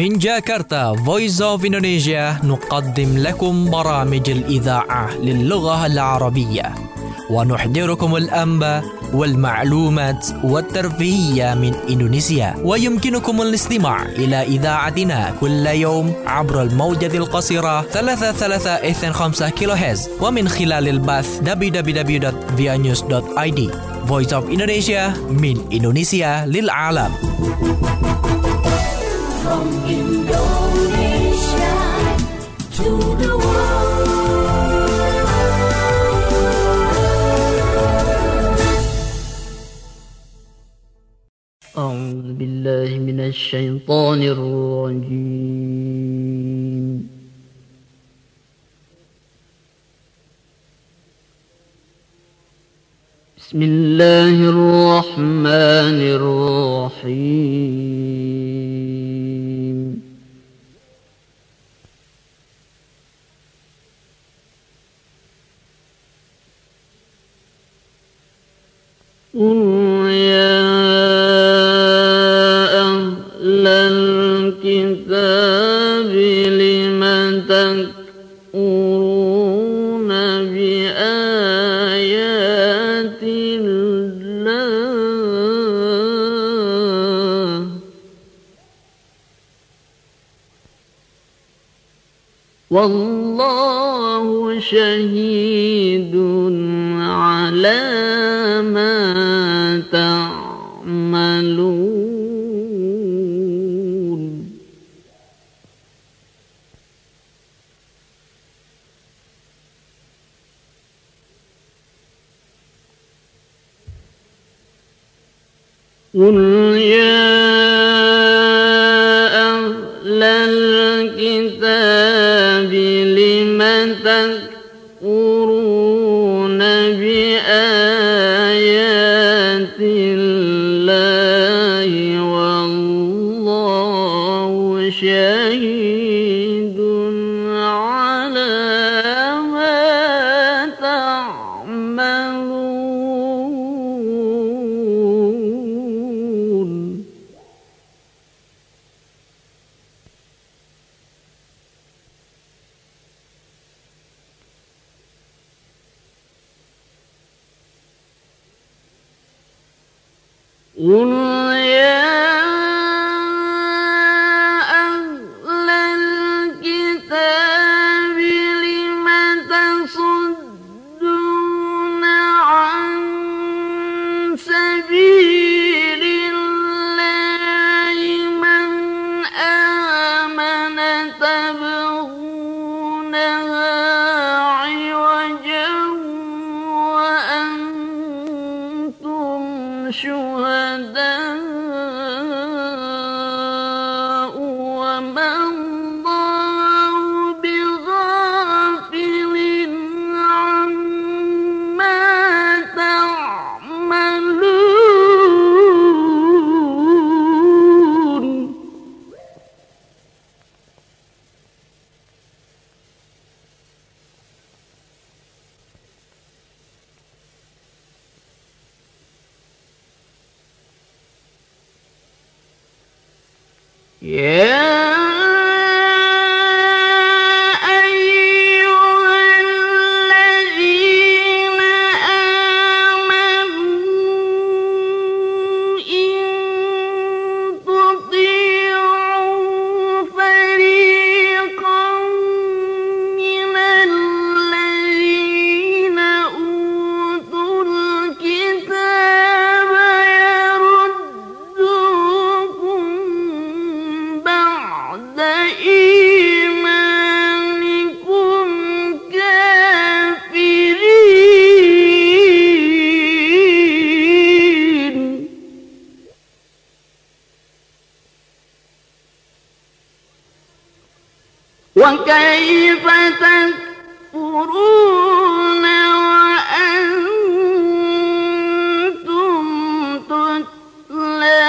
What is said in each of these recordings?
من جاكرتا Voice of Indonesia نقدم لكم برامج الإذاعة للغة العربية ونحضركم الأنباء والمعلومات والترفيهية من إندونيسيا. ويمكنكم الاستماع إلى إذاعتنا كل يوم عبر الموجة القصيرة 33.5 كيلوهرتز ومن خلال البث www.vianews.id. Voice of Indonesia من إندونيسيا للعالم. From Indonesia to the world. أعوذ بالله من الشيطان الرجيم. بسم الله الرحمن الرحيم. قل يا أهل الكتاب لم تكفرون بآيات الله والله شهيد على ما تعملون. قل يا أهل الكتاب لم تكفرون بآيات الله والله شهيد على ما تعملون. قل يا أهل الكتاب لم تصدون عن سبيل الله من آمن تبغونها عوجا وأنتم شهداء وما الله بغافل عما تعملون. يا أيها الذين آمنوا إن تطيعوا فريقا من الذين أوتوا الكتاب يردوكم بعد إيمانكم كافرين. وكيف تكفرون وأنتم تتلى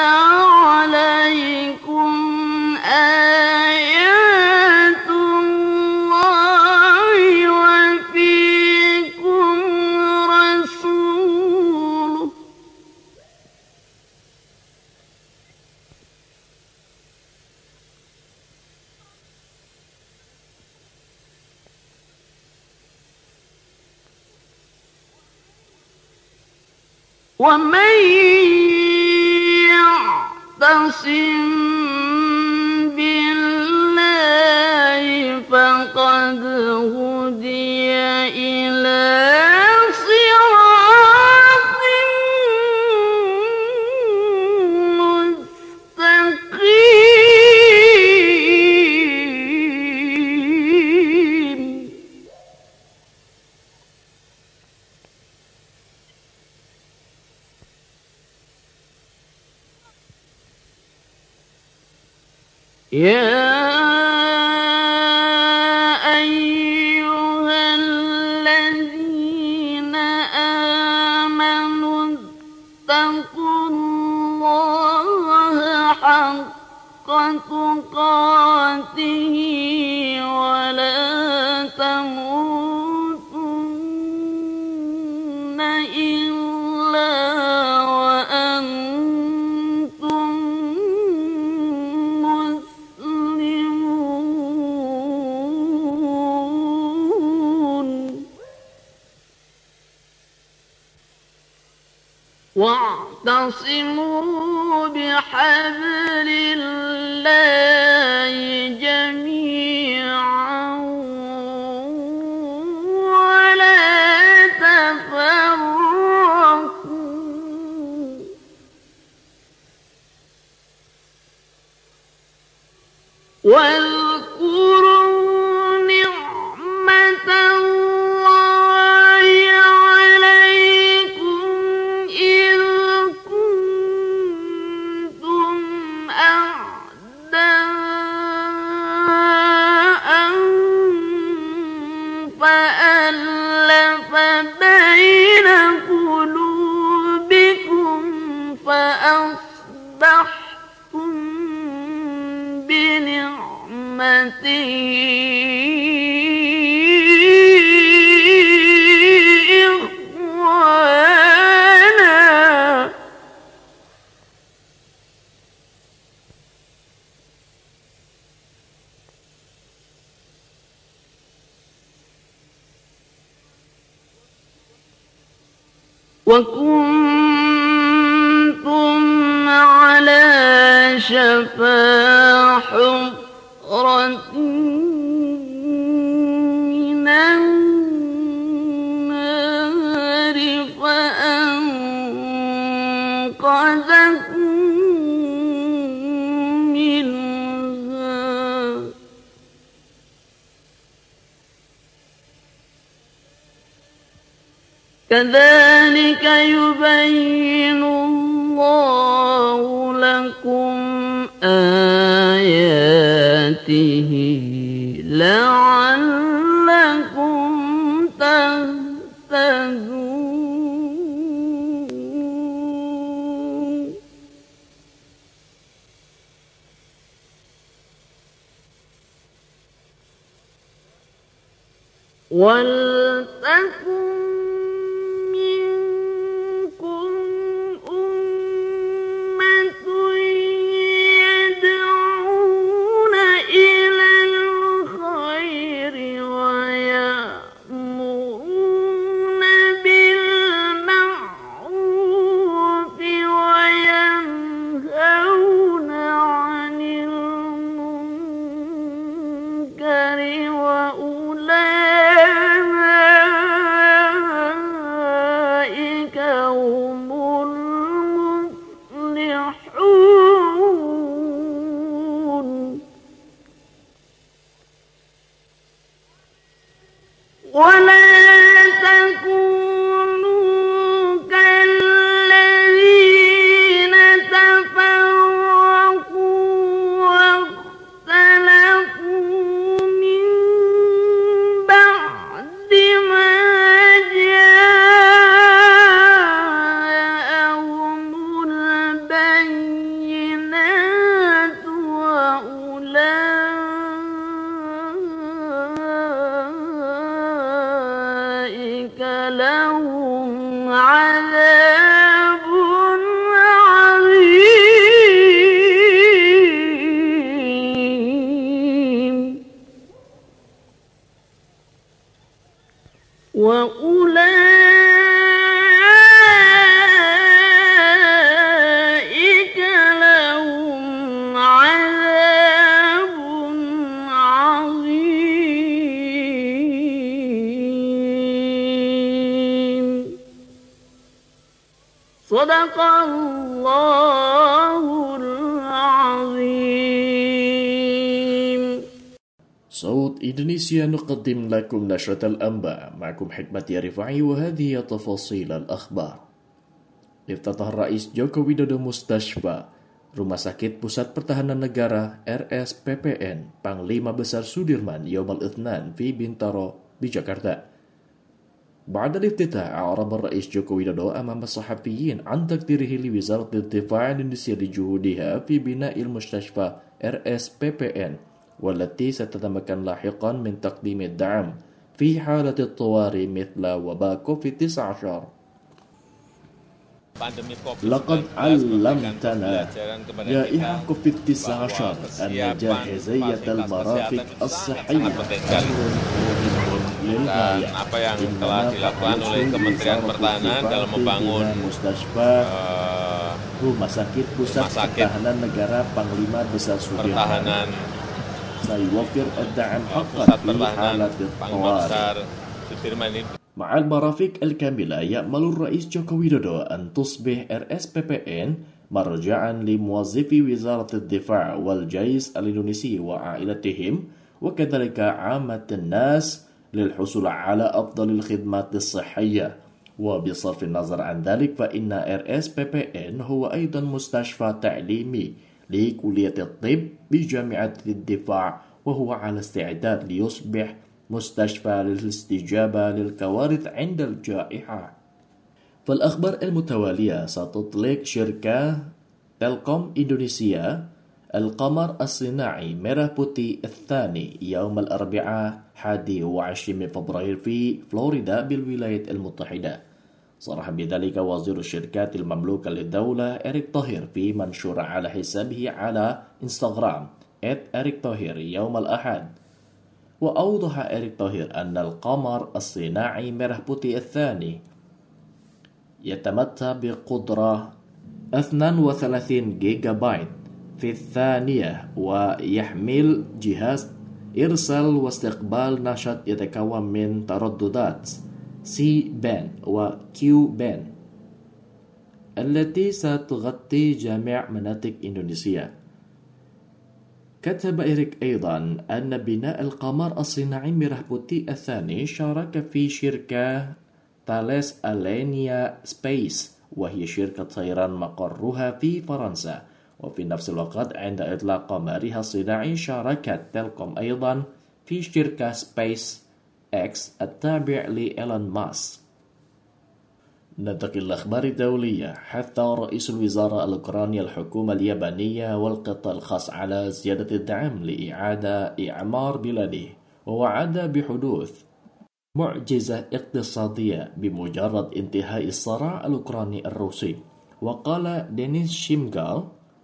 عليكم آيات الله وفيكم رسوله ومن يعتصم بالله فقد هدي إلى صراط مستقيم. يا أيها الذين آمنوا اتقوا الله حق تقاته ولا تموتن إلا وأنتم واعتصموا بحبل الله جميعا ولا تفرقوا واذكروا نعمة الله عليكم إذ كنتم أعداء فألف بين قلوبكم فأصبحتم بنعمته إخوانا وكنتم على شفا حفرة من النار فأنقذكم منها كذلك يبين الله لكم آياته لعلكم تهتدون. ولتكن منكم أمة يدعون إلى الخير ويأمرون بالمعروف وينهون عن المنكر وأولئك هم المفلحون. ولا تكونوا كالذين تفرقوا واختلفوا من بعد ما جاءهم البينات وأولئك لهم عذاب عظيم وأولئك صدق الله العظيم. صوت إندونيسيا نقدم لكم نشرة الأنباء. معكم حكمة رفاعي وهذه تفاصيل الأخبار. افتتح الرئيس جوكو ويدودو مustashfa Rumah Sakit Pusat Pertahanan Negara RSPPN Panglima Besar Sudirman يوم الاثنين في Bintaro بجاكرتا. بعد الافتتاح أعرب الرئيس جوكو ويدودو أمام الصحفيين عن تقديره لوزارة الدفاع الإندونيسية لجهودها في بناء المستشفى RSPPN والتي ستتمكن لاحقا من تقديم الدعم في حالة الطوارئ مثل وباء كوفيد-19. لقد علمتنا جائحة كوفيد-19 أن جاهزية المرافق الصحية dan apa yang telah dilakukan oleh Kementerian Pertahanan dalam membangun Rumah Sakit Pusat Pertahanan Negara Panglima Besar Sudirman سيوفر الدعم حقا في حالة الطوارئ. مع المرافق الكاملة يأمل الرئيس جوكو ويدودو أن تصبح RSPPN مرجعا لموظفي وزارة الدفاع والجيش الإندونيسي وعائلتهم وكذلك عامة الناس للحصول على أفضل الخدمات الصحية. وبصرف النظر عن ذلك فإن RSPPN هو أيضا مستشفى تعليمي لكلية الطب بجامعة الدفاع وهو على استعداد ليصبح مستشفى للاستجابة للكوارث عند الجائحة. فالأخبار المتوالية ستطلق شركة تلكوم إندونيسيا القمر الصناعي ميراه بوتي الثاني يوم الأربعاء 21 فبراير في فلوريدا بالولايات المتحدة. صرح بذلك وزير الشركات المملوكة للدولة إريك طاهر في منشور على حسابه على إنستغرام إريك طاهر يوم الأحد. وأوضح إريك طاهر أن القمر الصناعي ميراه بوتي الثاني يتمتع بقدرة 32 جيجا بايت في الثانية ويحمل جهاز إرسال واستقبال نشاط يتكون من ترددات C band و Q band التي ستغطي جميع مناطق إندونيسيا. كتب إريك أيضا أن بناء القمر الصناعي ميراه بوتي الثاني شارك في شركة تاليس ألينيا سبيس وهي شركة طيران مقرها في فرنسا. وفي نفس الوقت عند إطلاق قمرها الصناعي شاركت تلكوم أيضا في شركة سبيس إكس التابع لإيلون ماسك. ننتقل الأخبار الدولية. حث رئيس الوزراء الأوكراني الحكومة اليابانية والقطاع الخاص على زيادة الدعم لإعادة إعمار بلاده ووعد بحدوث معجزة اقتصادية بمجرد انتهاء الصراع الأوكراني الروسي. وقال دينيس شيمغال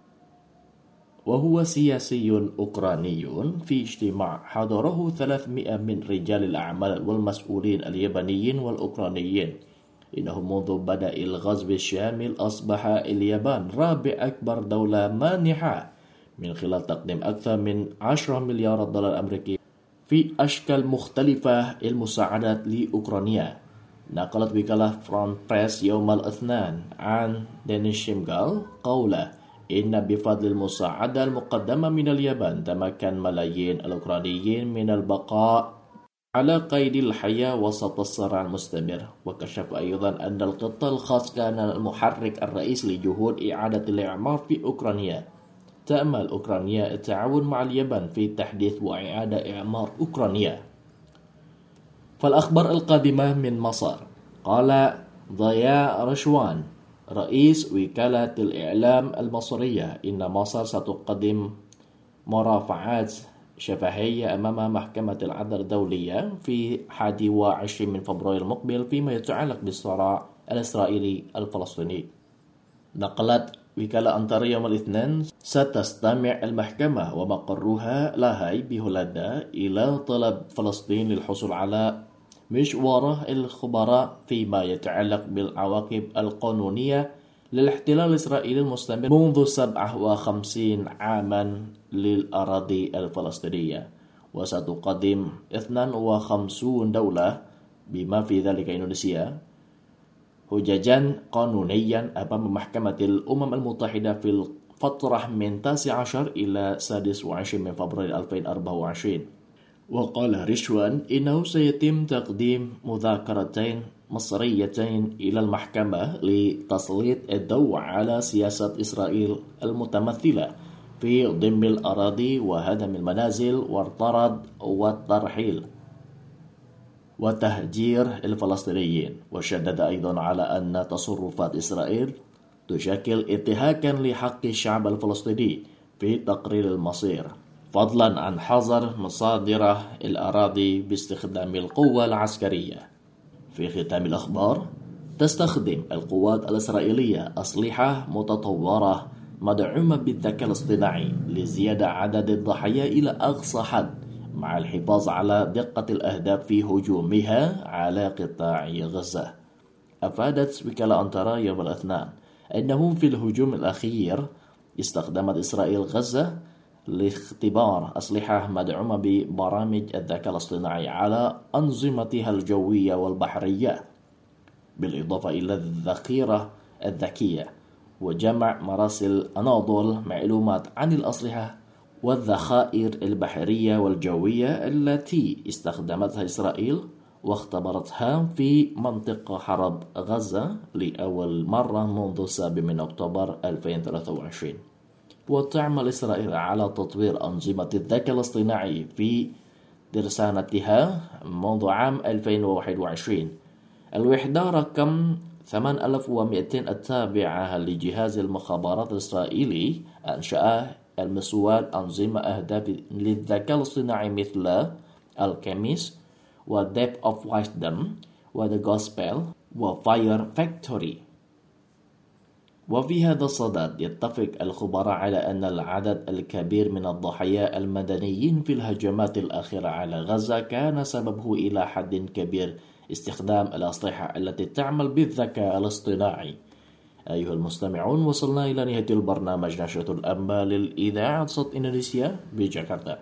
وهو سياسي أوكراني في اجتماع حضره 300 من رجال الأعمال والمسؤولين اليابانيين والأوكرانيين إنه منذ بدء الغزو الشامل أصبح اليابان رابع أكبر دولة مانحة من خلال تقديم أكثر من 10 مليار دولار أمريكي في أشكال مختلفة المساعدات لأوكرانيا. نقلت وكالة فرانس بريس يوم الاثنين عن دينيس شيمغال قوله إن بفضل المساعدة المقدمة من اليابان تمكن ملايين الأوكرانيين من البقاء على قيد الحياة وسط الصراع المستمر. وكشف أيضا أن القطاع الخاص كان المحرك الرئيسي لجهود إعادة الإعمار في أوكرانيا. تأمل أوكرانيا التعاون مع اليابان في تحديث وإعادة إعمار أوكرانيا. فالأخبار القادمة من مصر. قال ضياء رشوان رئيس وكالة الإعلام المصرية إن مصر ستقدم مرافعات شفهية أمام محكمة العدل الدولية في 21 من فبراير المقبل فيما يتعلق بالصراع الإسرائيلي الفلسطيني. نقلت وكالة أنطاريا يوم الاثنين ستستمع المحكمة ومقرها لاهاي بهولندا إلى طلب فلسطين للحصول على مشوار الخبراء فيما يتعلق بالعواقب القانونية للاحتلال الإسرائيلي المستمر منذ 57 عاما للأراضي الفلسطينية. وستقدم 52 دولة بما في ذلك إندونيسيا حججا قانونيا أمام محكمة الأمم المتحدة في الفترة من 19 إلى 26 من فبراير 2024. وقال رشوان إنه سيتم تقديم مذكرتين مصريتين إلى المحكمة لتسليط الضوء على سياسة إسرائيل المتمثلة في ضم الأراضي وهدم المنازل والطرد والترحيل وتهجير الفلسطينيين. وشدد أيضا على أن تصرفات إسرائيل تشكل انتهاكا لحق الشعب الفلسطيني في تقرير المصير، فضلا عن حظر مصادر الأراضي باستخدام القوة العسكرية. في ختام الأخبار، تستخدم القوات الإسرائيلية أسلحة متطورة مدعومة بالذكاء الاصطناعي لزيادة عدد الضحايا إلى أقصى حد، مع الحفاظ على دقة الأهداف في هجومها على قطاع غزة. أفادت وكالة أنترا يوم الاثنين أنه في الهجوم الأخير استخدمت إسرائيل غزة لاختبار أسلحة مدعومة ببرامج الذكاء الاصطناعي على أنظمتها الجوية والبحرية، بالإضافة إلى الذخيرة الذكية وجمع مراسل أناضول معلومات عن الأسلحة والذخائر البحرية والجوية التي استخدمتها إسرائيل واختبرتها في منطقة حرب غزة لأول مرة منذ 7 من أكتوبر 2023. وتعمل إسرائيل على تطوير أنظمة الذكاء الاصطناعي في ترسانتها منذ عام 2021. الوحدة رقم 8200 التابعة لجهاز المخابرات الإسرائيلي أنشأ المسؤول أنظمة أهداف للذكاء الاصطناعي مثل الكيميس وديب أوف وايزدم وذا جوسبل وفاير فاكتوري. وفي هذا الصدد يتفق الخبراء على أن العدد الكبير من الضحايا المدنيين في الهجمات الأخيرة على غزة كان سببه إلى حد كبير استخدام الأسلحة التي تعمل بالذكاء الاصطناعي. أيها المستمعون، وصلنا إلى نهاية البرنامج نشرة الأنباء للإذاعة صوت إندونيسيا بجاكرتا.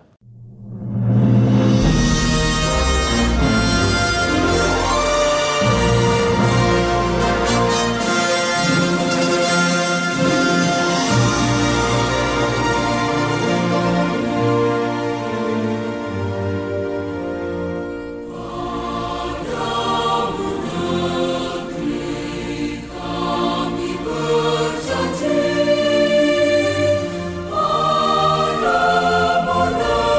Berjanji pada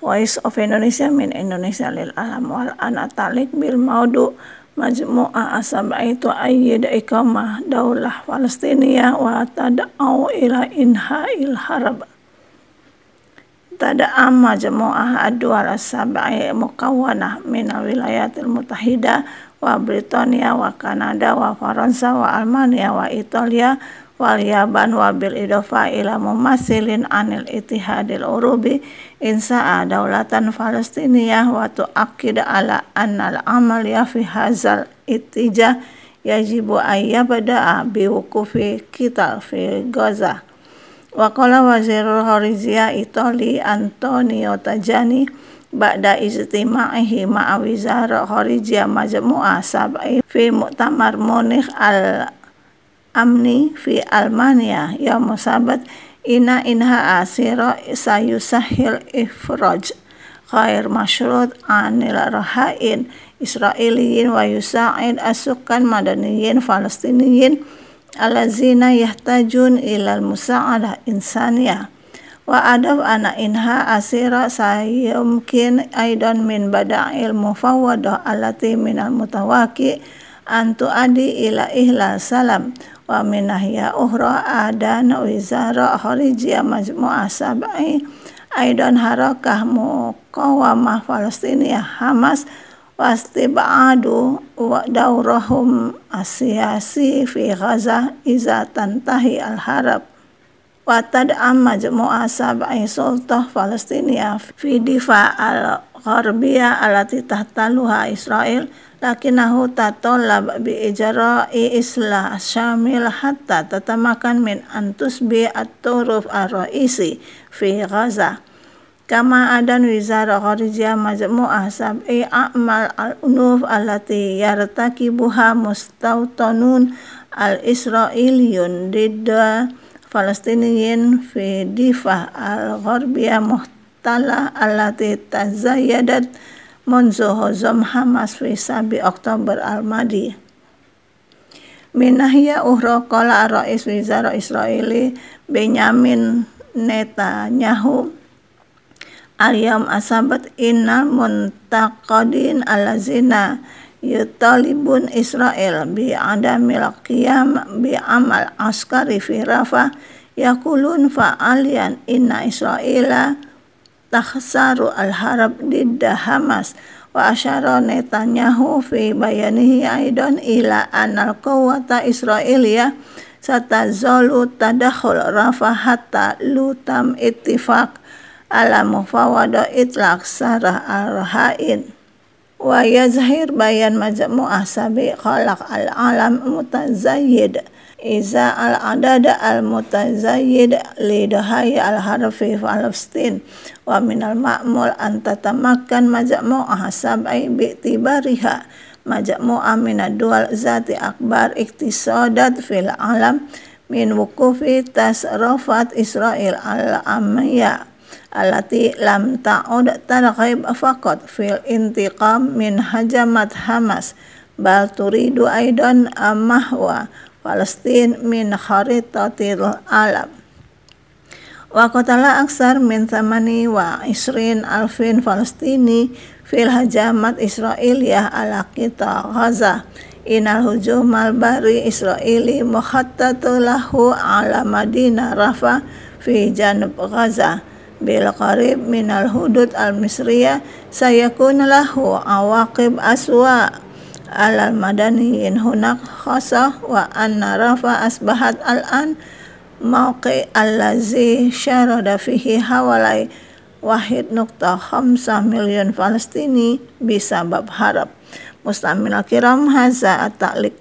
Voice of Indonesia min Indonesia lil alam wal ana talik bil maudu majmu'ah asab'i tu'ayyid iqamah daulah Palestiniyah wa tad'au ila inha'il harab. Tada'am majmu'ah ad-dual as-sab'i mukawwanah min al-wilayatil mutahidah wa Britania wa Kanada wa Faransa wa Almania wa Italia wal Yaban wa bil idofa ila mumassilin anil ittihadil urubi insa'a daulatan Palestiniyah wa tu'akkid ala annal amaliya fi hazal ittijah yajibu ayyabda'a biwukufi qital fi Gaza. Wa qala wazirul kharijiyah Itali Antonio Tajani ba'da ijtima'ihi ma'a wizara kharijiyah majmu'ah sab'i fi mu'tamar Munich al-Amni fi Almania yaum sabat inha asira sayusahil ifraj ghair masyrut anil rahain Israeliyin wa yusa'id asukan madaniyin Falastiniyin alazina yahtajun ilal musa'adah insaniyah wa adab ana inha asira sayumkin aidan min bada'il mufawwadah alati minal mutawaki antu adi ila ihlal salam wa minahya ukhra adana wizara kharijiyah majmu'ah sab'i aidan harakah muqawamah Palestiniyah Hamas wastibadu wa daurahum asyasi fi Gaza iza tantahi al-harab wa tad'am majmu'ah sab'i sultah Palestiniyah fi difa al-gharbiyah alati tahtaluha Israel lakinahu tatolab bi ijra'i islah syamil hatta tatamakan min antusbi at-turuf ar-ra'isi fi Gaza kama adan wizara kharijiyah majmu'ah sab'i a'mal al-unuf allati yartakibuha mustautanun al-israiliyun didda Falastiniyin fi difa al-gharbiyah muhtala allati tazayyadat munzu huzum Hamas fi 7 Oktober al-Madi. Minahya ukhra qala rais wizara Israeli Benyamin Netanyahu al-yawm asabat innal muntaqadin alazina yutalibun Israel bi adamil qiyam bi amal askari fi Rafah yakulun fa'alian inna Israela takhsaru al-harab didda Hamas wa asyara Netanyahu fi bayanihi aidan ila anal quwwata Israeliyah satazolu tadakhul Rafah hatta lutam ittifaq ala mufawadah itlaq sarah al-rahain wa yazhir bayan majmu'ah sabi khalaq al-alam mutazayyid iza al-adada al-mutazayyid lidahaya al-harfi Palestin wa minal ma'mul an tatamakan majmu'ah sab'i bi'tibariha majmu'ah minad dual zati akbar iktisadat fil alam min wukufi tasrafat Israel al-amiyah alati lam ta'ud targhib faqat fil intiqam min hajamat Hamas bal turidu aidan mahwa Palestin min kharitatil alam wa qatala aksar min 28 alfin Palestini fil hajamat Israiliyah ala qita Gaza inal hujum al-bari Israeli mukhattatu lahu ala Madinah Rafah fi janub Gaza bil qarib minal hudud al-misriyah sayakun lahu awaqib aswa alal madaniyin hunak khasah wa anna Rafah asbahat al-an mawqi allazi syarada fihi hawalai 1.5 milyon Palestini bisabab harab. Mustamil kiram haza at-ta'liq.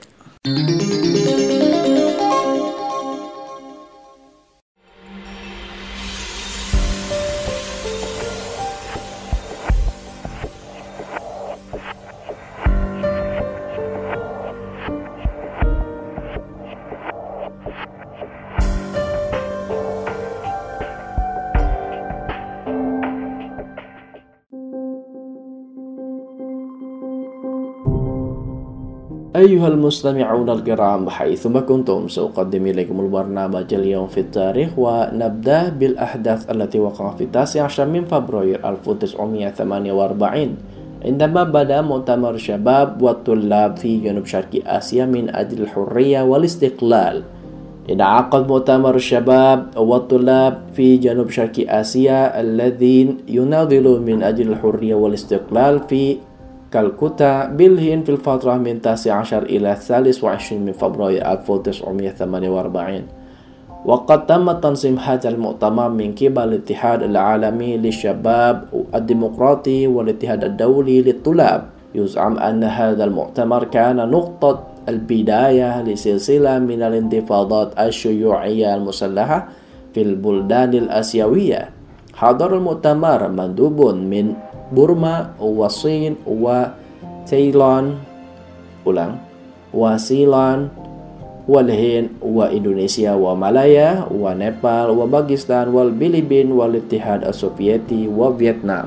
أيها المستمعون الكرام حيثما كنتم سأقدم إليكم البرنامج اليوم في التاريخ ونبدأ بالأحداث التي وقعت في 19 من فبراير 1948 عندما بدأ مؤتمر الشباب والطلاب في جنوب شرق آسيا من أجل الحرية والاستقلال. انعقد مؤتمر الشباب والطلاب في جنوب شرق آسيا الذين يناضلون من أجل الحرية والاستقلال في كالكوتا بالهند في الفترة من 19 إلى 23 من فبراير 1948. وقد تم تنظيم هذا المؤتمر من قبل الاتحاد العالمي للشباب الديمقراطي والاتحاد الدولي للطلاب. يزعم أن هذا المؤتمر كان نقطة البداية لسلسلة من الانتفاضات الشيوعية المسلحة في البلدان الآسيوية. حضر المؤتمر مندوب من بورما والصين وتايلاند وسيلان والهند وإندونيسيا ومالايا ونيبال وباكستان والفلبين والاتحاد السوفيتي وفيتنام.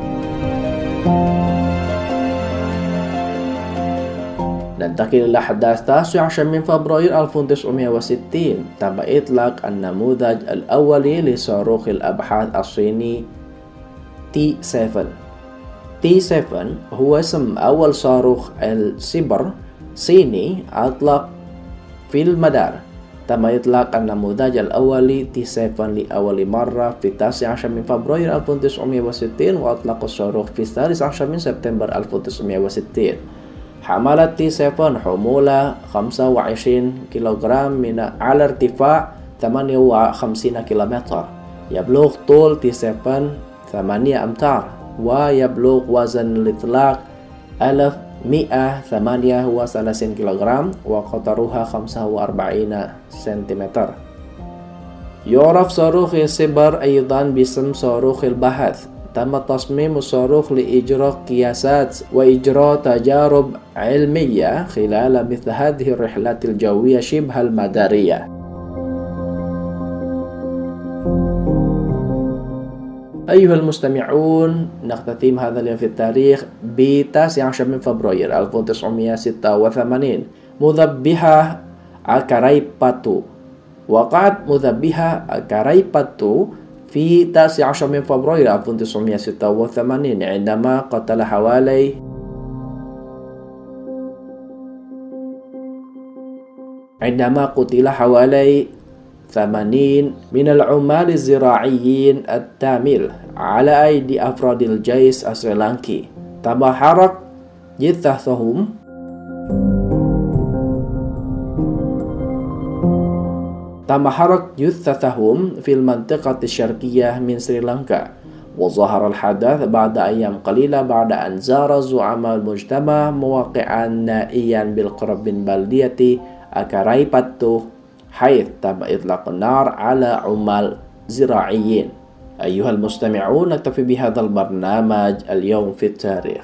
ننتقل إلى أحداث 19 من فبراير 1960. تم إطلاق النموذج الأولي لصاروخ الأبحاث الصيني T7. T7 هو اسم أول صاروخ السبر صيني أطلق في المدار. تم إطلاق النموذج الأولي T7 لأول مرة في 19 من فبراير 1960 وأطلق الصاروخ في 13 من سبتمبر 1960. حملت T7 حمولة 25 كيلوغرام على ارتفاع 58 كيلومتر. يبلغ طول T7 8 أمتار ويبلغ وزن الإطلاق 1138 كيلوغرام وقطرها 45 سنتيمتر. يعرف صاروخ السبر أيضا باسم صاروخ البحث. تم تصميم الصاروخ لإجراء قياسات وإجراء تجارب علمية خلال مثل هذه الرحلات الجوية شبه المدارية. أيها المستمعون، نختتم هذا اليوم في التاريخ ب 19 من فبراير 1986. مذبحة أكارايباتو. وقعت مذبحة أكارايباتو في 19 من فبراير 1986 عندما قتل حوالي 80 من العمال الزراعيين التاميل على أيدي أفراد الجيش السريلانكي. تم حرق جثثهم في المنطقة الشرقية من سريلانكا. وظهر الحدث بعد أيام قليلة بعد أن زار زعماء المجتمع مواقعا نائيا بالقرب من بلدية أكارايباتو حيث تم إطلاق النار على عمال زراعيين. أيها المستمعون، نكتفي بهذا البرنامج اليوم في التاريخ.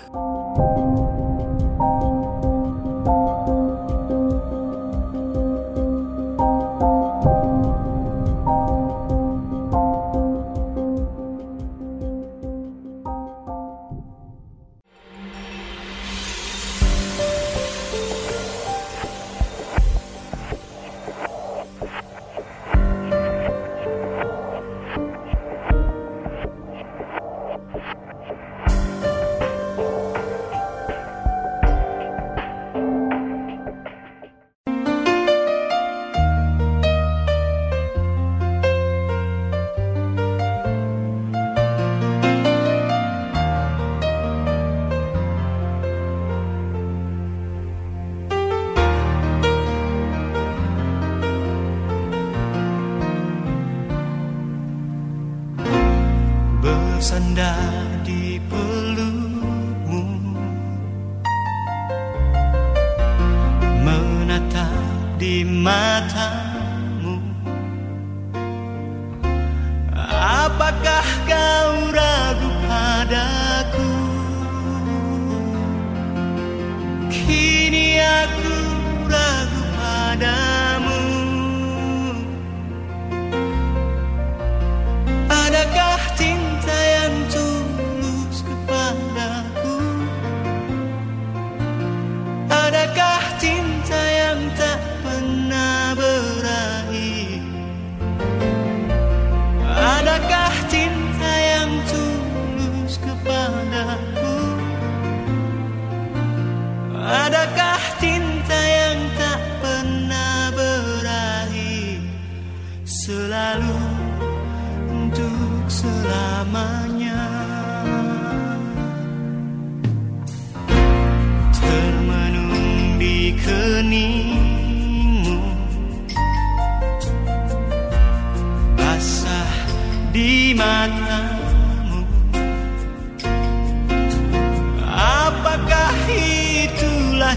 Bersandar di pelukmu, menatap di matamu. Apakah kau ragu padaku? Kini aku ragu padamu. Adakah cinta yang tulus kepadaku? Adakah cinta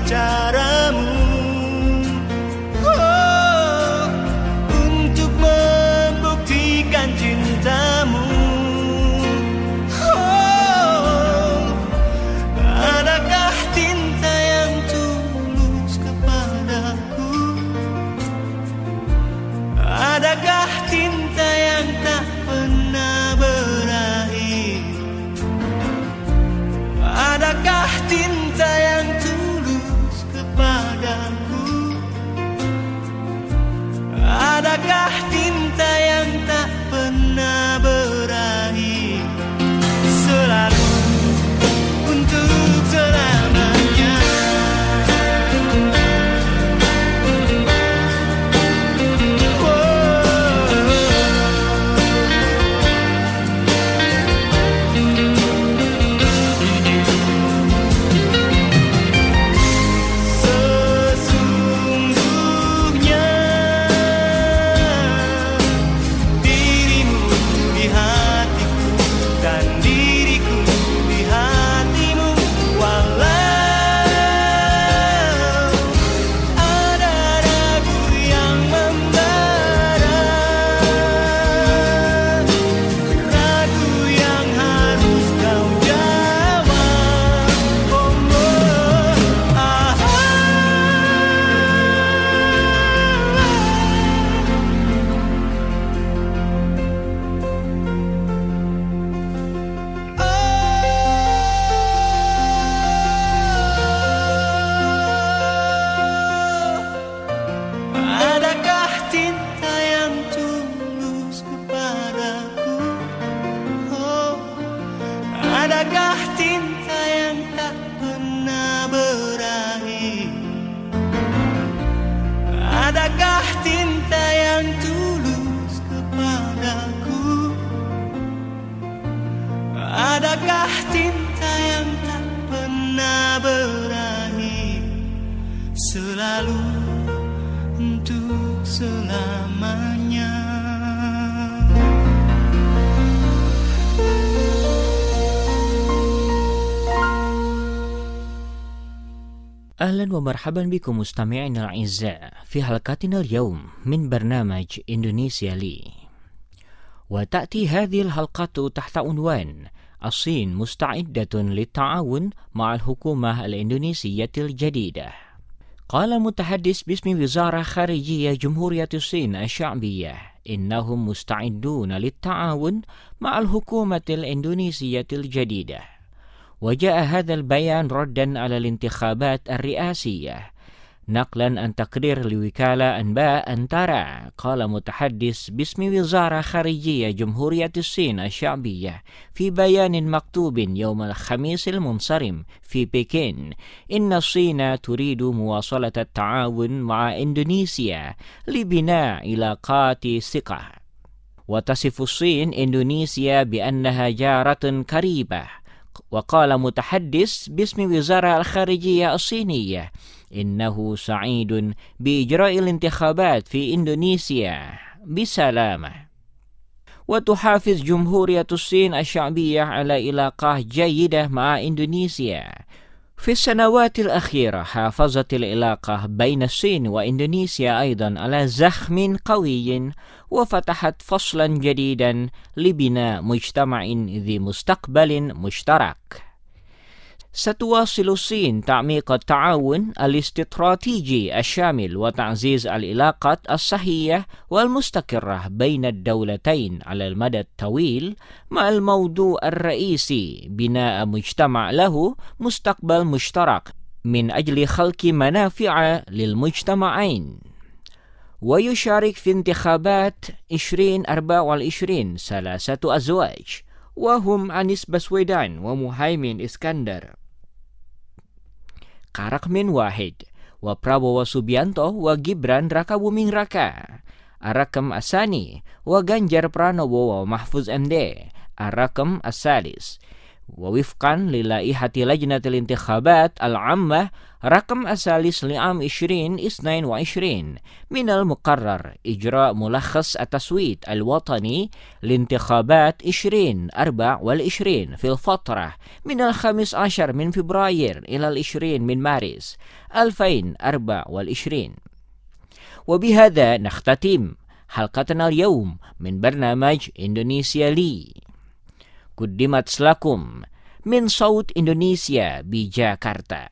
caramu untuk membuktikan cintamu. Adakah cinta yang tulus kepadaku? Adakah cinta yang tak pernah berakhir? Adakah cinta yang tulus kepadaku? Adakah cinta yang tak pernah berakhir? Selalu untuk selamanya. Adakah cinta yang tak pernah berakhir? Adakah cinta yang tulus kepadaku? Adakah cinta yang tak pernah berakhir? Selalu untuk selamanya. أهلا ومرحبا بكم مستمعينا الأعزاء في حلقتنا اليوم من برنامج إندونيسيا لي. وتأتي هذه الحلقة تحت عنوان الصين مستعدة للتعاون مع الحكومة الإندونيسية الجديدة. قال متحدث باسم وزارة خارجية جمهورية الصين الشعبية إنهم مستعدون للتعاون مع الحكومة الإندونيسية الجديدة. وجاء هذا البيان ردا على الانتخابات الرئاسية نقلا عن تقرير لوكالة أنباء أنتارا. قال متحدث باسم وزارة خارجية جمهورية الصين الشعبية في بيان مكتوب يوم الخميس المنصرم في بكين إن الصين تريد مواصلة التعاون مع إندونيسيا لبناء علاقات ثقة. وتصف الصين إندونيسيا بأنها جارة قريبة. وقال متحدث باسم وزارة الخارجية الصينية إنه سعيد بإجراء الانتخابات في إندونيسيا بسلامة. وتحافظ جمهورية الصين الشعبية على علاقات جيدة مع إندونيسيا. في السنوات الأخيرة حافظت العلاقة بين الصين وإندونيسيا أيضا على زخم قوي وفتحت فصلا جديدا لبناء مجتمع ذي مستقبل مشترك. ستواصل الصين تعميق التعاون الاستراتيجي الشامل وتعزيز العلاقات الصحية والمستقرة بين الدولتين على المدى الطويل مع الموضوع الرئيسي بناء مجتمع له مستقبل مشترك من أجل خلق منافع للمجتمعين. ويشارك في انتخابات 2024 ثلاثة أزواج وهم أنيس بسويدان ومهيمن إسكندر Karakmin Wahid wa Prabowo Subianto wa Gibran Rakabuming Raka, Arakam Asani wa Ganjar Pranowo wa Mahfuz MD, Arakam Asalis, ووفقا للائحة لجنة الانتخابات العامة رقم الثالث لعام 2022 من المقرر إجراء ملخص التصويت الوطني لانتخابات 2024 في الفترة من 15 من فبراير إلى 20 من مارس 2024. وبهذا نختتم حلقتنا اليوم من برنامج إندونيسيا لي. قدمت لكم من صوت إندونيسيا بجاكرتا.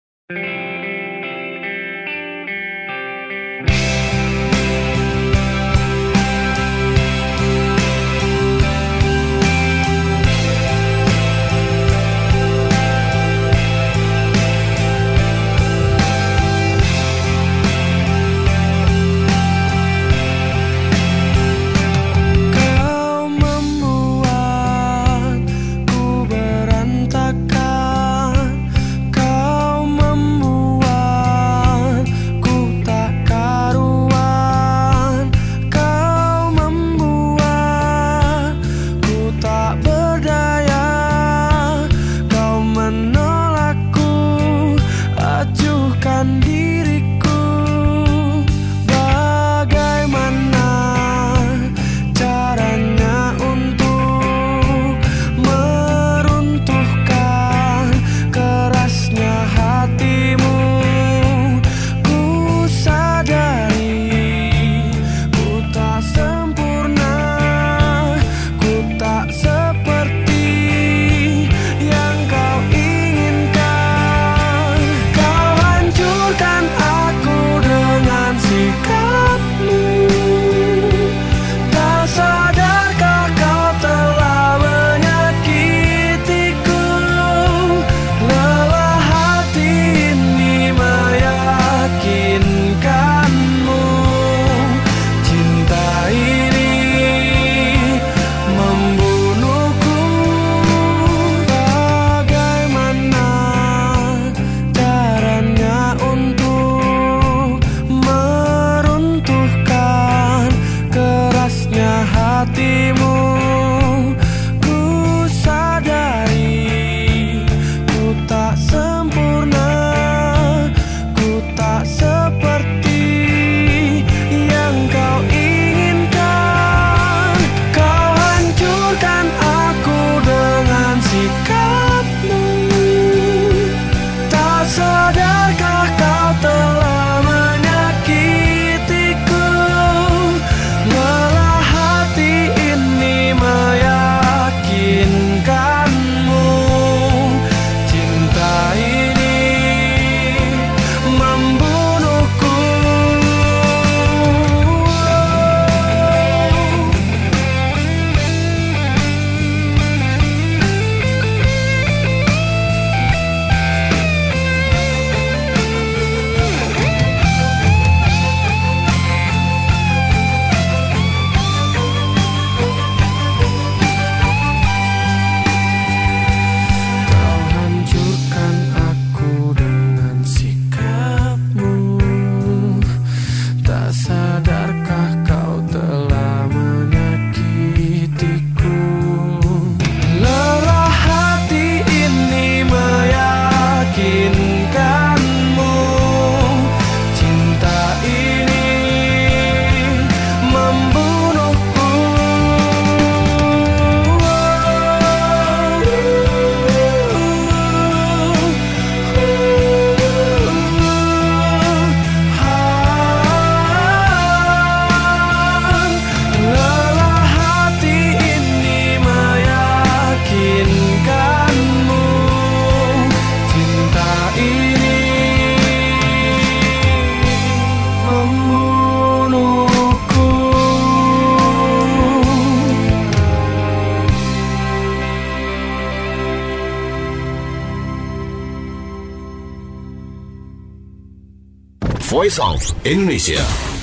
Voice of Indonesia.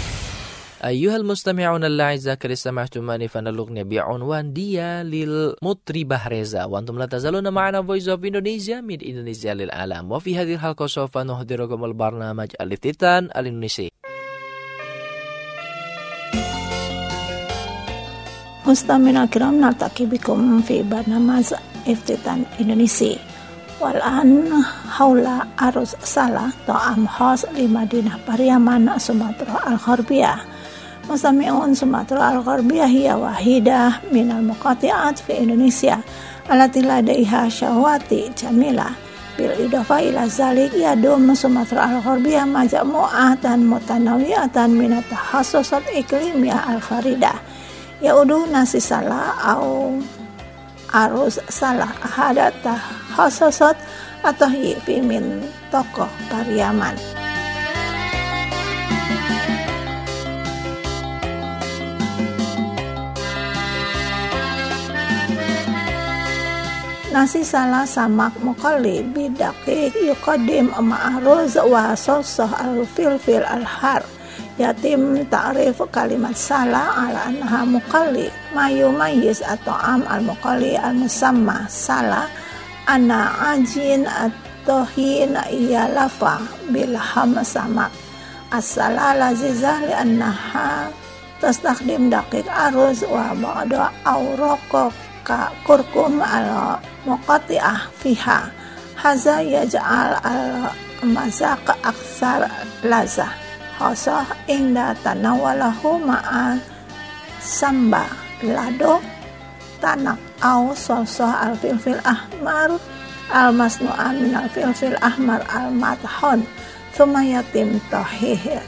أيها المستمعون الأعزاء قد استمعتم فنلغني بعنوان ديا للمطربة ريزا وأنتم لا تزالون معنا Voice of Indonesia من إندونيسيا للعالم وفي هذه الحلقة سوف نحضركم البرنامج الافتتان الإندونيسي. مستمعينا الكرام نلتقي بكم في برنامج iftitan Indonesia. Walan haula arus salah ta'am khas di Madinah Pariaman Sumatera Al-Gharbiyah. Mustami'un Sumatera Al-Gharbiyah hiya wahidah minal muqati'at fi Indonesia allati ladaiha syahwati jamilah. Bil idafa ila zalik yadum Sumatera Al-Gharbiyah majmu'atan mutanawi'atan minat tahassusat iklimiyah al-faridah. Yaudu nasi salah au arus salah hadat tahassusat atau fi min tokoh Pariaman. Nasi salah samak muqalli bidaqik yuqaddim ma'aruz wa sosah al-filfil al-har. Yatim ta'rif kalimat salah ala anha muqalli mayumayyiz atau am al-muqalli al-musamma salah ana ajin atau hina iya lafa bilham samak as-salah lazizah li annaha tastakdim daqiq aruz wa ba'da awraqo ka kurkum ala muqati'ah fiha haza yaj'al al-mazaq aksar lazah khasah inda tanawalahu ma'a samba lado tanak au sosah al-filfil ahmar al-masnu'an min al-filfil ahmar al-mathon thumma yatim tahihir.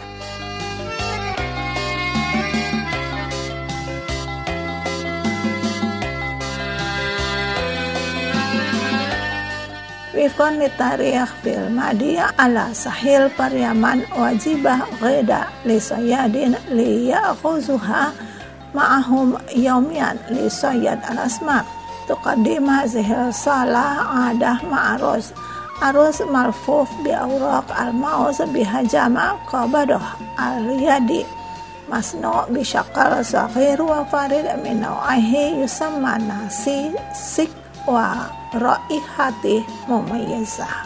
Wifqan li tarikh fil madiyah ala sahil Pariaman wajibah ghida li sayadin li ya'khuzuha ma'ahum yawmiyan li sayyad al-asmak tuqaddim hadhihi salah adah ma'aruz aruz malfuf bi awraq al-mauz bihajama qabadah al-yadi masnu' bi syaqal saghir wa farid min nau'ihi yusamma nasi sik wa raihati mumayyizah.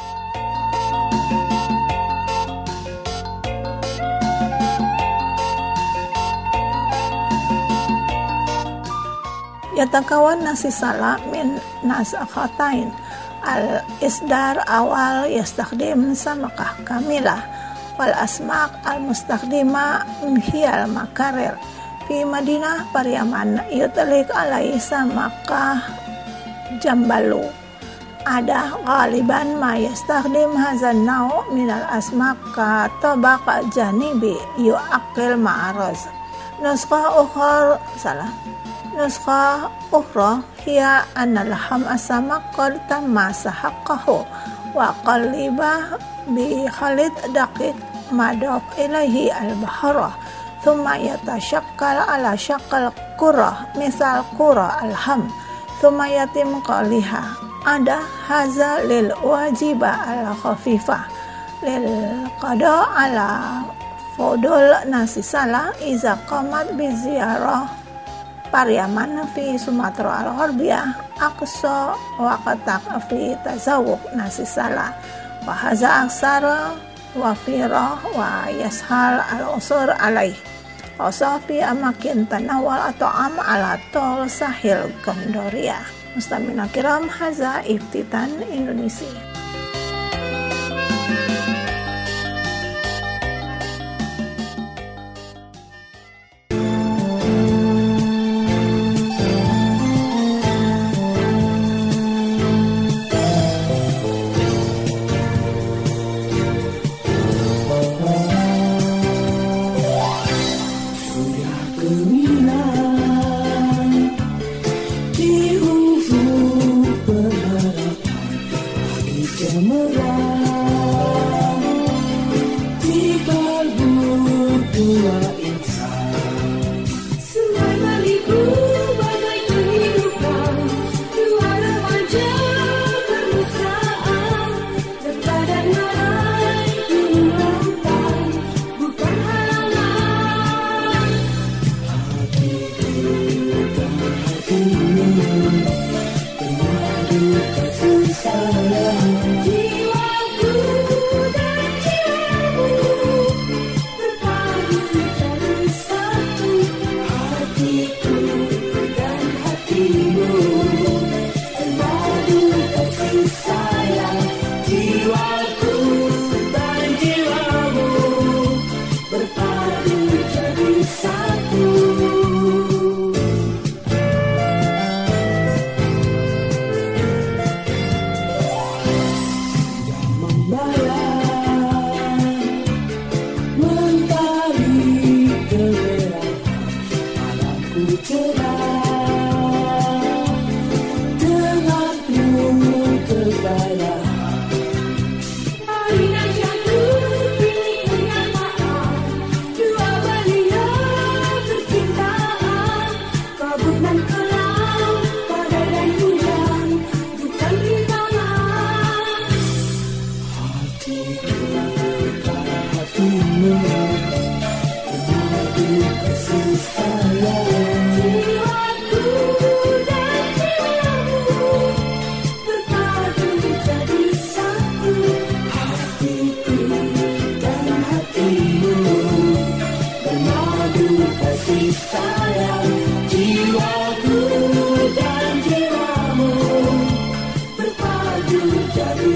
Yatakawan nasi salah min nasakhatain al-isdar awal yastakhdim samakah kamilah wal asmaq al-mustakhdima hiyal makarir fi Madinah Pariaman yutlik alai samakah jambalu ada ghaliban ma yastakhdim hazan nau' minal asmaq ka tabaq janibi yu'aqil ma'aruz nuskha ukhra hiya anna laham as-samaq qad tamma sahaqqahu wa qalliba bi khalid daqiq madaf ilaihi al-bahara thumma yatashakkal ala shaqqal qurah misal qurah al-ham thumma yatim qaliha ada haza lil wajiba al khafifah lil qada ala fudul nasi salah iza qamat bi ziarah Pariaman fi Sumatera Al-Gharbiyah aqsa waqtak fi tazawuq nasi salah wa haza aksara wa firah wa yashal al-usur alaih Osafi amakin tanawal atau am ala tol sahil Gondoria. Mustamina kiram haza iftitan Indonesia.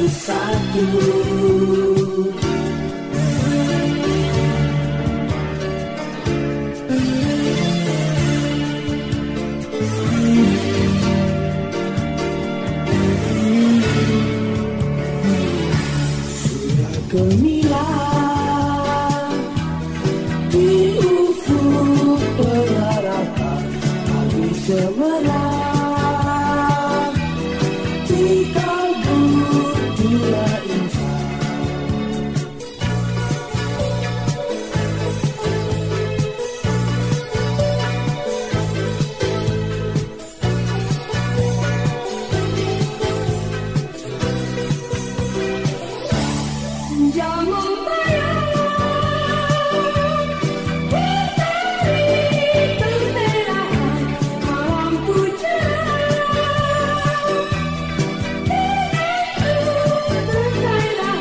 satu. Surya gemilang di ufuk pengharapan, pagi cemerlang di kalbu dua insan. Senja membayang di kemerahan malam cerah, bergairah.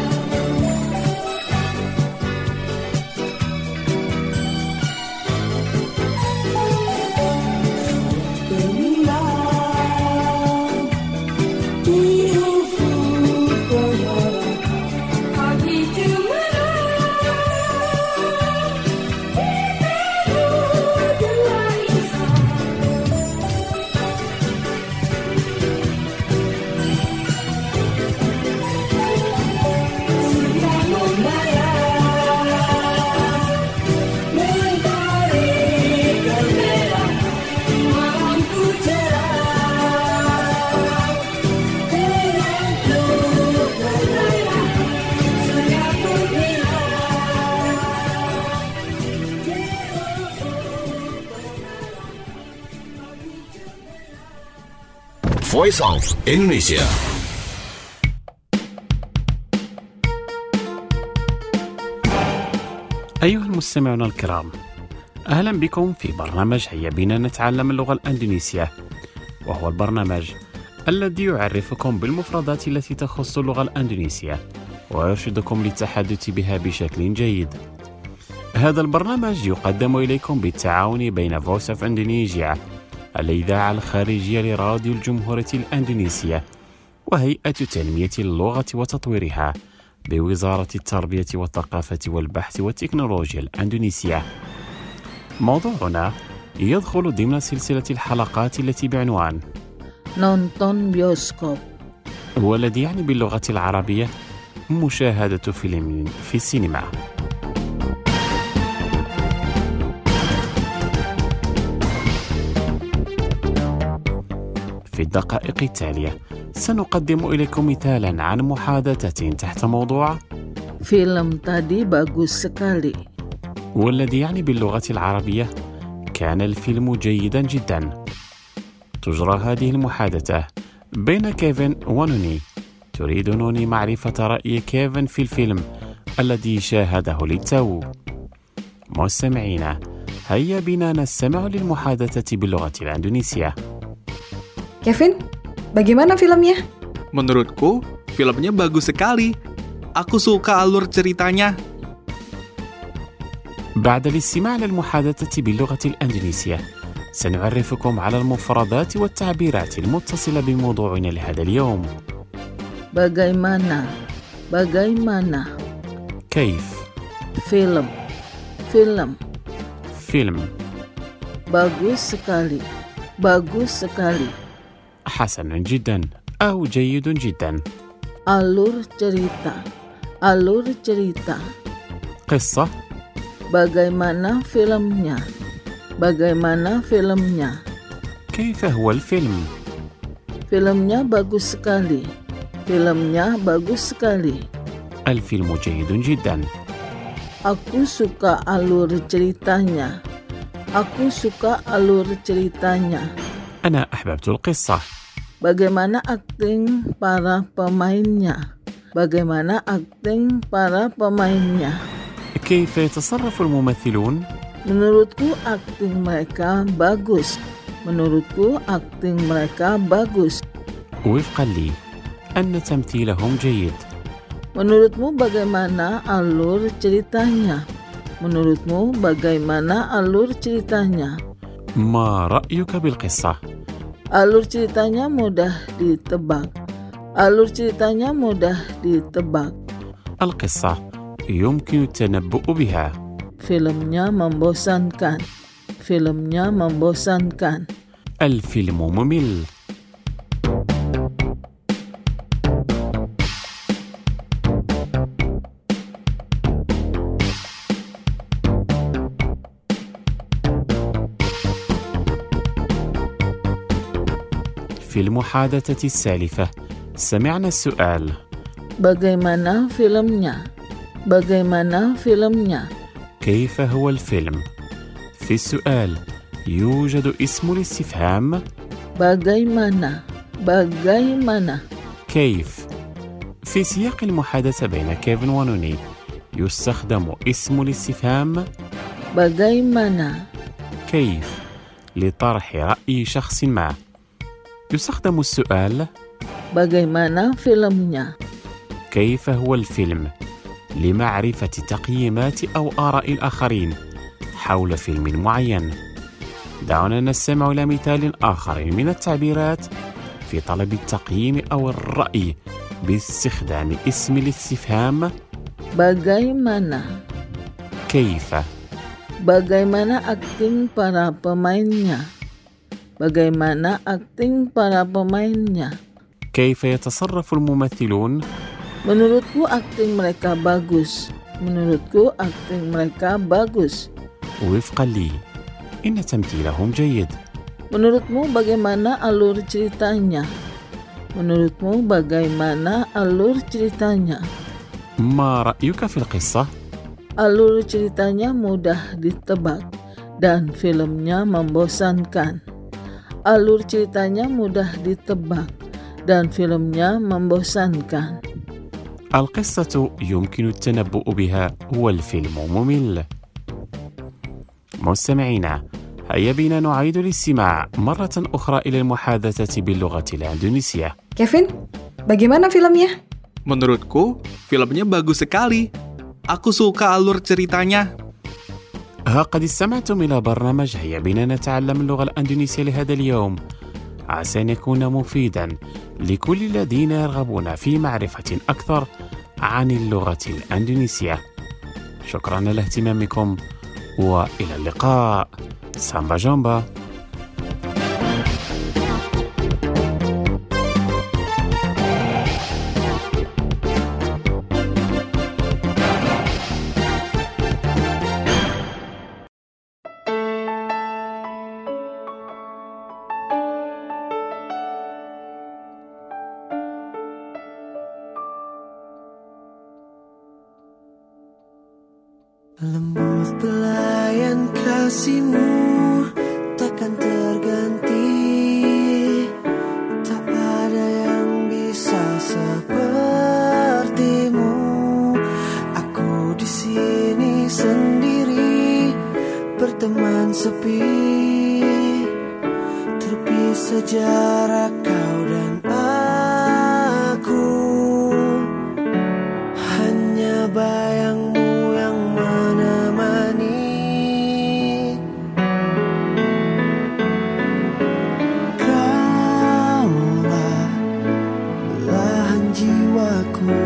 Gemilang di ufuk pengharapan, pagi cemerlang di kalbu dua insan. Surya membayang mentari kemerahan malam cerah, dengan peluh bergairah. Surya gemilang di ufuk. Voice of Indonesia. أيها المستمعون الكرام، أهلا بكم في برنامج هيا بنا نتعلم اللغة الأندونيسية، وهو البرنامج الذي يعرفكم بالمفردات التي تخص اللغة الأندونيسية ويرشدكم للتحدث بها بشكل جيد. هذا البرنامج يقدم إليكم بالتعاون بين Voice of Indonesia، الإذاعة الخارجية لراديو الجمهورية الأندونيسية، وهيئة تنمية اللغة وتطويرها بوزارة التربية والثقافة والبحث والتكنولوجيا الأندونيسية. موضوعنا يدخل ضمن سلسلة الحلقات التي بعنوان Nonton bioskop. والذي يعني باللغة العربية مشاهدة فيلم في السينما. في الدقائق التالية سنقدم إليكم مثالا عن محادثة تحت موضوع Film tadi bagus sekali. والذي يعني باللغة العربية كان الفيلم جيدا جدا. تجرى هذه المحادثة بين كيفن ونوني. تريد نوني معرفة رأي كيفن في الفيلم الذي شاهده للتو. مستمعينا، هيا بنا نستمع للمحادثة باللغة الإندونيسية. Kevin, bagaimana filmnya? Menurutku, filmnya bagus sekali. Aku suka alur ceritanya. بعد الاستماع للمحادثة باللغة الإندونيسية سنعرفكم على المفردات والتعبيرات المتصلة بموضوعنا لهذا اليوم. Bagaimana? كيف؟ Film. فيلم. Bagus sekali. حسن جدا أو جيد جدا. Alur cerita. قصة. Bagaimana filmnya? كيف هو الفيلم؟ Filmnya bagus sekali. الفيلم جيد جدا. Aku suka alur ceritanya. أنا أحببت القصة. Bagaimana akting para pemainnya? كيف يتصرف الممثلون؟ Menurutku akting mereka bagus. وفقا لي أن تمثيلهم جيد. Menurutmu bagaimana alur ceritanya? ما رأيك بالقصة؟ Alur ceritanya mudah ditebak. Alur ceritanya mudah ditebak. القصة يمكن التنبؤ بها. Filmnya membosankan. Filmnya membosankan. الفيلم ممل. في المحادثة السالفة سمعنا السؤال: Bagaimana filmnya? Bagaimana filmnya? كيف هو الفيلم؟ في السؤال يوجد اسم الاستفهام Bagaimana? Bagaimana? كيف. في سياق المحادثة بين كيفن ونوني يستخدم اسم الاستفهام Bagaimana? كيف لطرح رأي شخص ما. يستخدم السؤال Bagaimana filmnya? كيف هو الفيلم لمعرفة تقييمات أو آراء الآخرين حول فيلم معين. دعونا نستمع إلى مثال آخر من التعبيرات في طلب التقييم أو الرأي باستخدام اسم الاستفهام Bagaimana? كيف. Bagaimana akting para pemainnya? Bagaimana akting para pemainnya? كيف يتصرف الممثلون؟ Menurutku akting mereka bagus. Menurutku akting mereka bagus. وفقا لي إن تمثيلهم جيد. Menurutmu bagaimana alur ceritanya? Menurutmu bagaimana alur ceritanya? ما رأيك في القصة؟ Alur ceritanya mudah ditebak dan filmnya membosankan. Alur ceritanya mudah ditebak dan filmnya membosankan. القصة يمكن التنبؤ بها والفيلم ممل. مستمعينا، هيا بنا نعيد الاستماع مرة أخرى إلى المحادثة باللغة الإندونيسية. Kevin, bagaimana filmnya? Menurutku, filmnya bagus sekali. Aku suka alur ceritanya. قد استمعتم إلى برنامج هيا بنا نتعلم اللغة الإندونيسية لهذا اليوم. عسى أن يكون مفيدا لكل الذين يرغبون في معرفة أكثر عن اللغة الإندونيسية. شكرا لاهتمامكم وإلى اللقاء. سامبا جومبا. Lembut pelayan kasihmu takkan terganti. Tak ada yang bisa sepertimu. Aku di sini sendiri, berteman sepi, terpisah jarak kau dan aku. Hanya bayangmu yang menemani. Kaulah belahan jiwaku.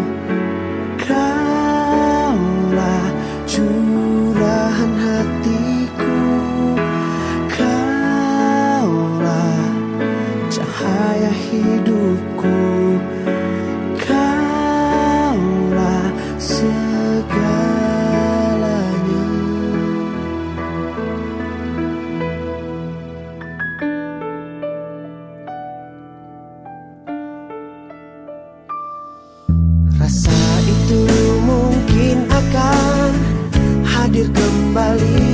Kaulah curahan hatiku. Kaulah cahaya hidupku. Kaulah segalanya. Rasa itu mungkin akan hadir kembali